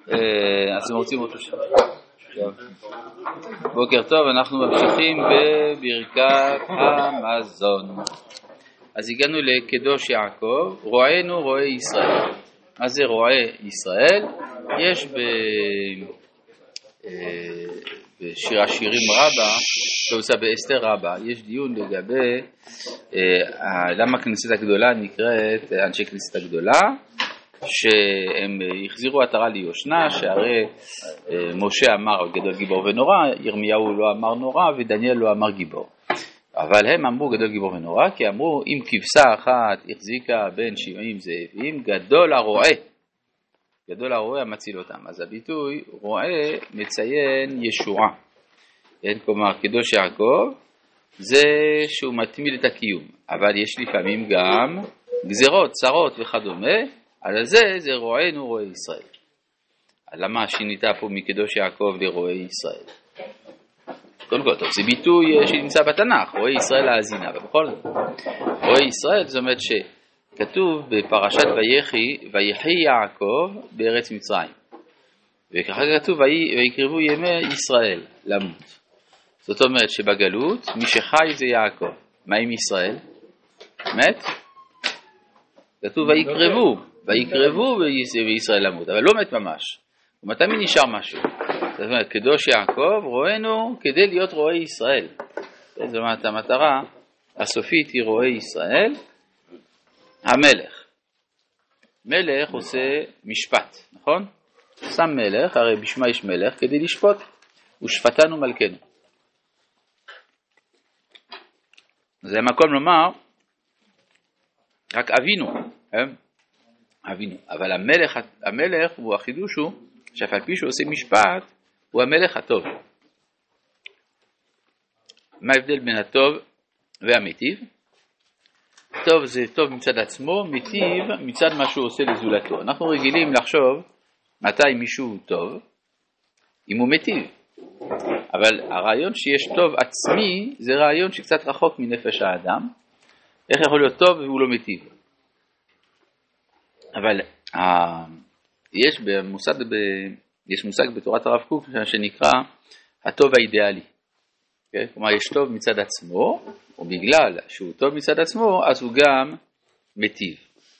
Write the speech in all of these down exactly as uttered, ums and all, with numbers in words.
אז אתם רוצים אותו שם. בוקר טוב, אנחנו ממשיכים בברכת המזון. אז הגענו לקדוש יעקב, רואינו רואי ישראל. מה זה רואי ישראל? יש ב... בשיר השירים רבה, שעושה באסתר רבה, יש דיון לגבי למה הכנסת הגדולה נקראת אנשי כנסת הגדולה, שהם החזירו עטרה ליושנה, שהרי משה אמר גדול גיבור ונורא, ירמיהו לא אמר נורא ודניאל לא אמר גיבור. אבל הם אמרו גדול גיבור ונורא, כי אמרו אם כבשה אחת החזיקה בין שבעים זאבים, גדול הרועה. גדול הרועה המציל אותם. אז הביטוי רועה מציין ישועה. כן, כלומר קדוש יעקב זה שהוא מתמיד את הקיום. אבל יש לפעמים גם גזרות, צרות וכדומה. על זה זה רואינו רואי ישראל. למה שינית פה מקדוש יעקב לרואי ישראל? קודם כל, טוב, זה ביטוי שנמצא בתנ"ך, רואי ישראל האזינה, ובכל זאת, רואי ישראל זאת אומרת שכתוב בפרשת ויחי, ויחי יעקב בארץ מצרים. וככה כתוב, ויקרבו ימי ישראל למות. זאת אומרת שבגלות, מי שחי זה יעקב. מה עם ישראל? מת? כתוב ויקרבו, ויקרבו בישראל למות, אבל לא מת ממש. ומתי מי נשאר משהו? זאת אומרת, קדוש יעקב רואינו כדי להיות רואי ישראל. זאת אומרת, המטרה הסופית היא רואי ישראל. המלך. מלך עושה משפט, נכון? שם מלך, הרי בשמה יש מלך, כדי לשפוט. ושפטנו מלכנו. זה מקום לומר, רק אבינו, אבינו. אבל המלך, המלך הוא החידוש הוא, שאף על פי שהוא עושה משפט, הוא המלך הטוב. מה ההבדל בין הטוב והמיטיב? טוב זה טוב מצד עצמו, מיטיב מצד מה שהוא עושה לזולתו. אנחנו רגילים לחשוב מתי מישהו טוב, אם הוא מיטיב. אבל הרעיון שיש טוב עצמי, זה רעיון שקצת רחוק מנפש האדם. איך יכול להיות טוב והוא לא מיטיב? אבל ה... יש במושג, ב... יש מושג בתורת הרב קוק שנקרא הטוב האידיאלי. Okay? כלומר, יש טוב מצד עצמו, ובגלל שהוא טוב מצד עצמו, אז הוא גם מיטיב.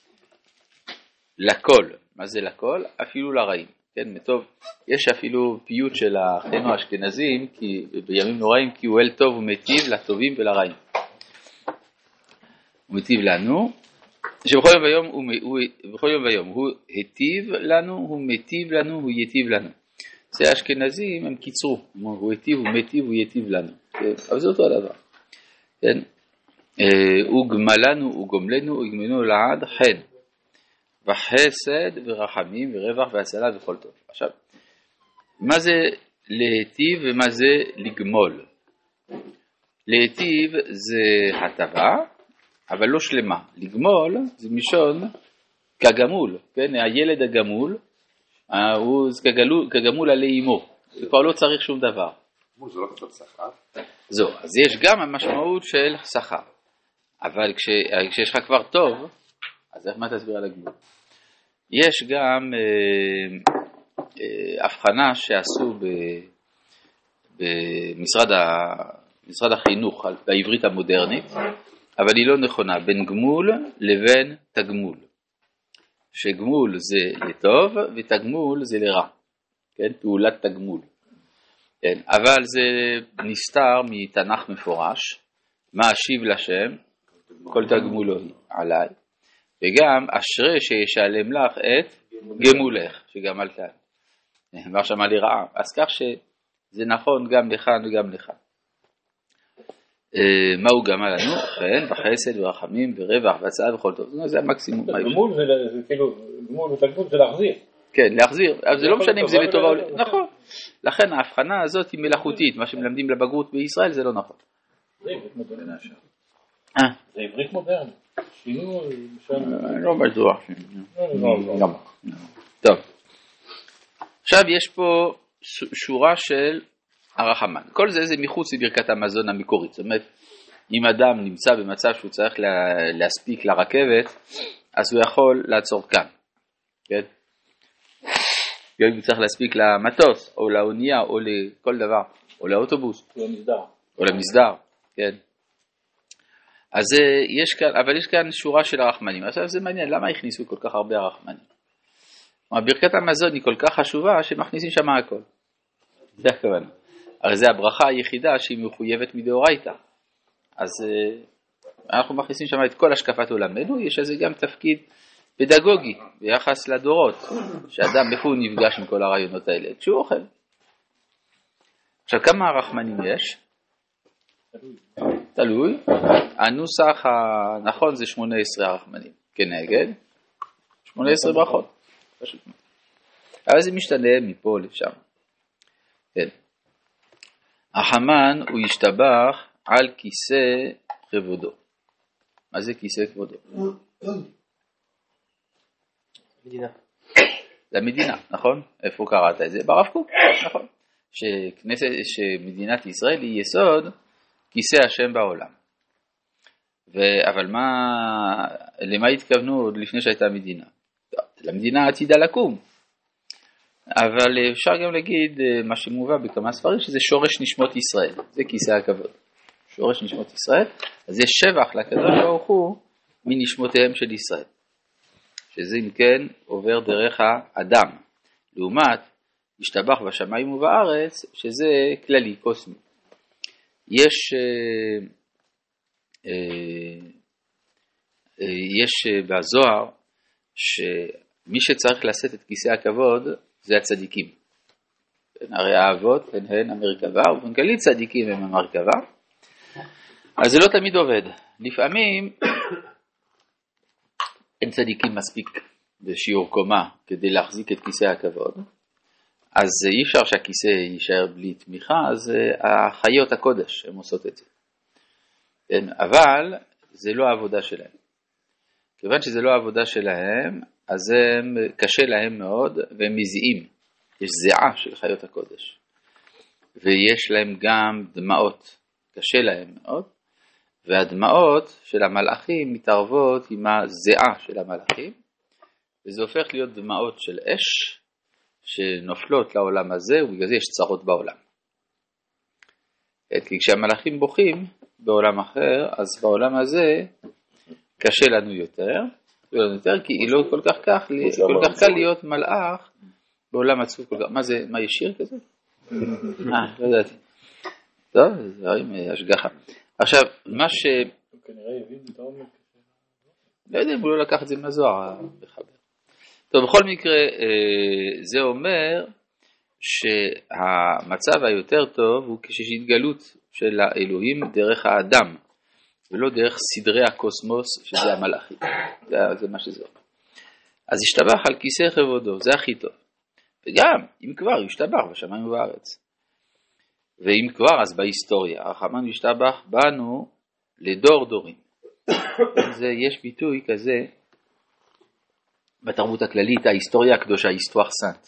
לכל. מה זה לכל? אפילו לרעים. כן, טוב. יש אפילו פיוט של אחינו האשכנזים, כי בימים נוראים, כי הוא אל טוב ומיטיב לטובים ולרעים. הוא מיטיב לנו, שבכל יום ויום הוא, הוא, בכל יום ויום הוא היטיב לנו, הוא מיטיב לנו, הוא יטיב לנו. זה האשכנזים, הם קיצרו. הוא היטיב, הוא מיטיב, הוא יטיב לנו. כן? אבל זה אותו הדבר. כן? הוא גמלנו, הוא גומלנו, הוא גמלנו לעד חן. וחסד ורחמים ורווח והצלה וכל טוב. עכשיו, מה זה להיטיב ומה זה לגמול? להיטיב זה הטבה, אבל לא שלמה. לגמול זה משון כגמול, כן? הילד הגמול, הוא כגמול, כגמול עלי אימו. זה כבר לא צריך שום דבר. גמול זה לא כתוב שכר? זו, אז יש גם המשמעות של שכר. אבל כש, כשיש לך כבר טוב, אז איך מה תסביר על הגמול? יש גם אה, אה, הבחנה שעשו ב, במשרד ה, משרד החינוך בעברית המודרנית, אבל היא לא נכונה, בין גמול לבין תגמול. שגמול זה לטוב ותגמול זה לרע. כן? פעולת תגמול. כן? אבל זה נסתר מתנ"ך מפורש. מה אשיב לשם? כל תגמולו עליי. וגם אשרי שישלם לך את גמולך, שגמלת. נאמר שמה לרעה. אז כך שזה נכון גם לך וגם לך. מה הוא גמל לנו? כן, בחסד ורחמים ורווח והצעה וכל טוב. זה המקסימום. גמול זה כאילו, גמול ותגמול זה להחזיר. כן, להחזיר. אבל זה לא משנה אם זה לטובה או לא. נכון. לכן ההבחנה הזאת היא מלאכותית. מה שמלמדים לבגרות בישראל זה לא נכון. זה עברית מודרנית. אה? זה עברית מודרנית. שינו... לא בטוח. טוב. עכשיו יש פה שורה של הרחמן. כל זה זה מחוץ לברכת המזון המקורית. זאת אומרת, אם אדם נמצא במצב שהוא צריך להספיק לרכבת, אז הוא יכול לעצור כאן. כן? גם אם צריך להספיק למטוס, או לאונייה, או לכל דבר, או לאוטובוס. או למסדר. או למסדר, כן. אז יש כאן, אבל יש כאן שורה של הרחמנים. עכשיו זה מעניין, למה הכניסו כל כך הרבה הרחמנים? ברכת המזון היא כל כך חשובה, שמכניסים שם הכל. זה הכוונה. הרי זה הברכה היחידה שהיא מחויבת מדאורייתא. אז אנחנו מכניסים שם את כל השקפת עולמנו, יש לזה גם תפקיד פדגוגי ביחס לדורות, שאדם איפה הוא נפגש עם כל הרעיונות האלה, כשהוא אוכל. עכשיו כמה הרחמנים יש? תלוי. הנוסח הנכון זה שמונה עשרה הרחמנים, כנגד שמונה עשרה ברכות. פשוט. אבל זה משתנה מפה לשם. כן. החמן הוא ישתבח על כיסא כבודו. מה זה כיסא כבודו? מדינה. זה המדינה, נכון? איפה קראת את זה? ברב קוק, נכון. שכנסת, שמדינת ישראל היא יסוד כיסא השם בעולם. ו... אבל מה, למה התכוונו עוד לפני שהייתה מדינה? למדינה עתידה לקום. אבל אפשר גם להגיד מה שמובא בכמה ספרים, שזה שורש נשמות ישראל. זה כיסא הכבוד. שורש נשמות ישראל. אז יש שבח לקדוש ברוך הוא מנשמותיהם של ישראל. שזה אם כן עובר דרך האדם. לעומת ישתבח בשמיים ובארץ, שזה כללי, קוסמי. יש, אה, אה, יש בזוהר שמי שצריך לשאת את כיסא הכבוד זה הצדיקים. הרי האבות הן הן המרכבה, ובנגלית צדיקים הם המרכבה. אז זה לא תמיד עובד. לפעמים אין צדיקים מספיק בשיעור קומה כדי להחזיק את כיסא הכבוד. אז אי אפשר שהכיסא יישאר בלי תמיכה, אז החיות הקודש הם עושות את זה. כן, אבל זה לא העבודה שלהם. כיוון שזה לא העבודה שלהם, אז הם, קשה להם מאוד והם מזיעים. יש זיעה של חיות הקודש. ויש להם גם דמעות. קשה להם מאוד. והדמעות של המלאכים מתערבות עם הזיעה של המלאכים. וזה הופך להיות דמעות של אש, שנופלות לעולם הזה, ובגלל זה יש צרות בעולם. כי כשהמלאכים בוכים בעולם אחר, אז בעולם הזה קשה לנו יותר, יותר כי היא לא כל כך כך, כל כך קל להיות מלאך בעולם עצוב כל כך. מה זה, מה יש שיר כזה? אה, לא ידעתי. טוב, זה דברים השגחה. עכשיו, מה ש... כנראה יבין את העומק. לא יודע אם הוא לא לקח את זה מהזוהר, בחבר. טוב, בכל מקרה, זה אומר שהמצב היותר טוב הוא כשיש התגלות של האלוהים דרך האדם, ולא דרך סדרי הקוסמוס, שזה המלאכים. זה, זה מה שזה אומר. אז ישתבח על כיסא כבודו, זה הכי טוב. וגם, אם כבר, ישתבח בשמיים ובארץ. ואם כבר, אז בהיסטוריה. הרחמן ישתבח בנו לדור דורים. זה, יש ביטוי כזה, בתרבות הכללית, ההיסטוריה הקדושה, היסטואר סנט.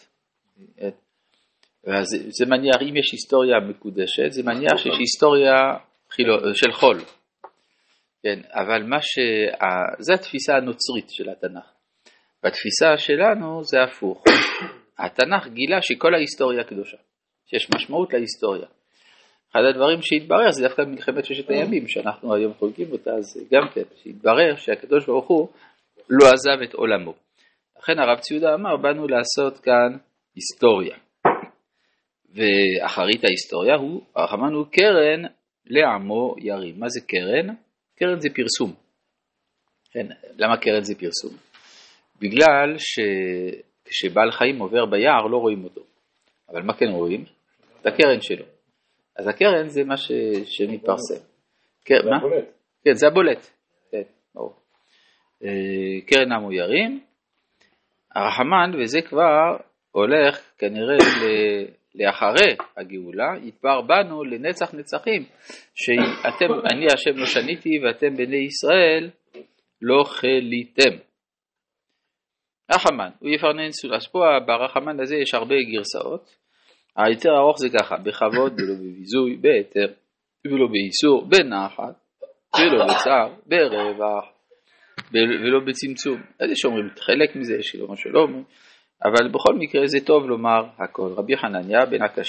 זה, זה מניח, אם יש היסטוריה מקודשת, זה מניח שיש היסטוריה חילו, של חול. כן, אבל מה ש... זה התפיסה הנוצרית של התנ"ך. בתפיסה שלנו זה הפוך. התנ"ך גילה שכל ההיסטוריה קדושה. שיש משמעות להיסטוריה. אחד הדברים שהתברר זה דווקא מלחמת ששת הימים, שאנחנו היום חולקים אותה, אז גם כן, שהתברר שהקדוש ברוך הוא לא עזב את עולמו. לכן הרב ציודה אמר, באנו לעשות כאן היסטוריה. ואחרית ההיסטוריה הוא, הרחמן הוא קרן לעמו ירים. מה זה קרן? קרן זה פרסום. כן, למה קרן זה פרסום? בגלל שכשבעל חיים עובר ביער לא רואים אותו. אבל מה כן רואים? את הקרן שלו. אז הקרן זה מה ש... שמתפרסם. זה מה? הבולט. כן, זה הבולט. כן, ברור. קרן עמו ירים. הרחמן, וזה כבר הולך כנראה לאחרי הגאולה, יתפאר בנו לנצח נצחים, שאתם, אני השם לא שניתי ואתם בני ישראל לא חליתם. רחמן, הוא יפרנן סול. אז פה ברחמן הזה יש הרבה גרסאות. היותר ארוך זה ככה, בכבוד ולא בביזוי, בהיתר ולא באיסור, בנחת ולא בצער, ברווח ולא בצמצום. אז יש אומרים חלק מזה, יש לא מה שלא אומרים. אבל בכל מקרה זה טוב לומר הכל. רבי חנניה בן עקשיא